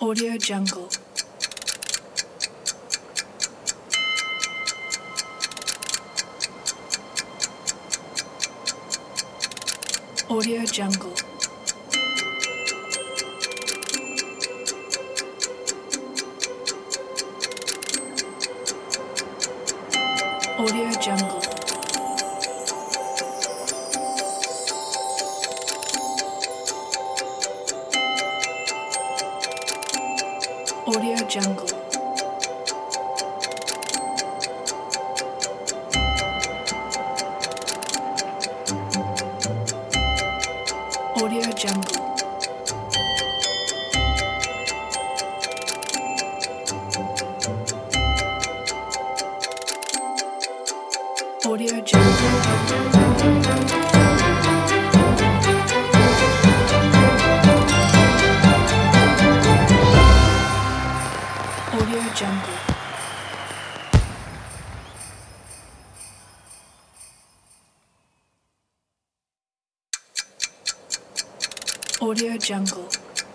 Audio Jungle. Audio Jungle. Audio Jungle. Audio Jungle. Audio Jungle. Audio Jungle. Audio Jungle.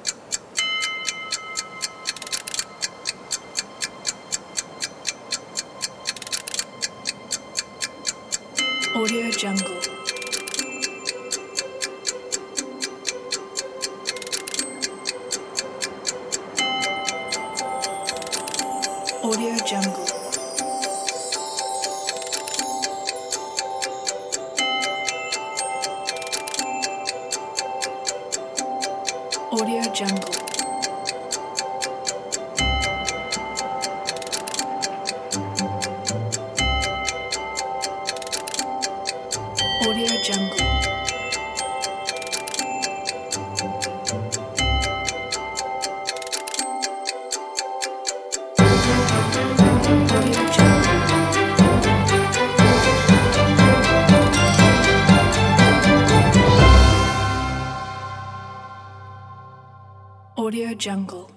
Audio Jungle. Audio Jungle. Audio Jungle. Audio Jungle. Audio Jungle.